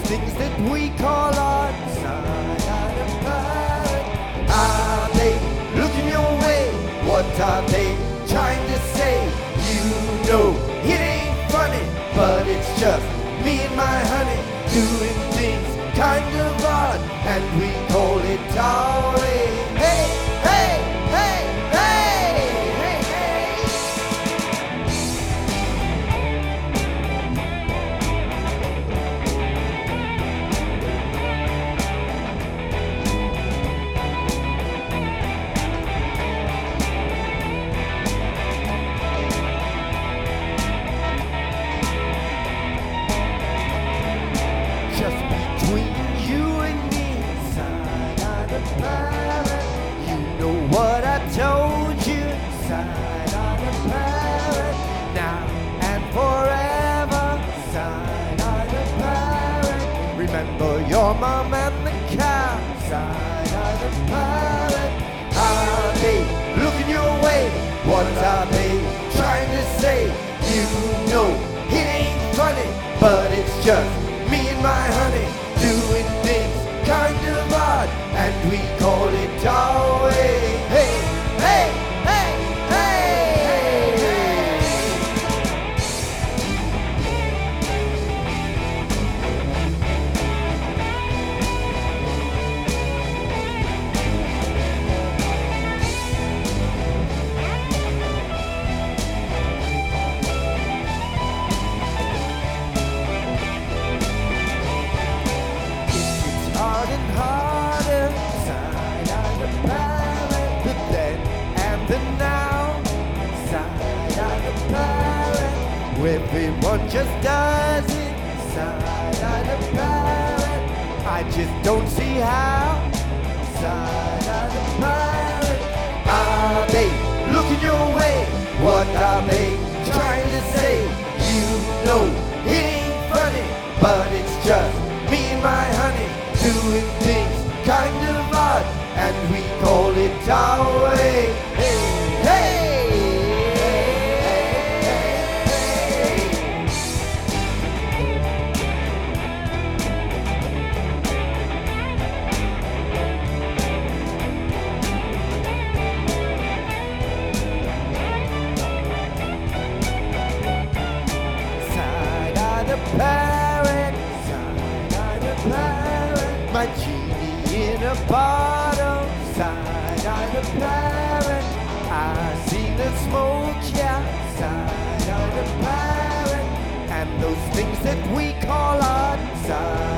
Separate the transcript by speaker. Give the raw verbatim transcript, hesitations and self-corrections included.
Speaker 1: things that we call art, side of parrot. Are they looking your way? What are they trying to say? You know it ain't funny, but it's just me and my honey doing things kind of odd, and we call it darling. Hey, hey, hey, hey, hey, hey. Just between you and me, side of the parrot. You know what I told you, side of the parrot. Now and forever, side of the parrot. Remember your mom and the cow, side of the parrot. Are they looking your way? What are they trying to say? You know it ain't funny, but it's just me and my honey doing things kind of odd, and we call it darling. Hey, hey, hey, hey, hey. Hard and harder, side of the parrot. The then and the now, side of the parrot. Everyone just does it, side of the parrot. I just don't see how, side of the parrot. Are they looking your way? What are they trying to say? You know it ain't funny, but it's just me and my honey doing things kind of odd, and we call it our way. Hey, hey, side of the parrot, side of the parrot. My genie in a bottle, side of the parrot. I see the smoke, yeah, side of the parrot. And those things that we call art, side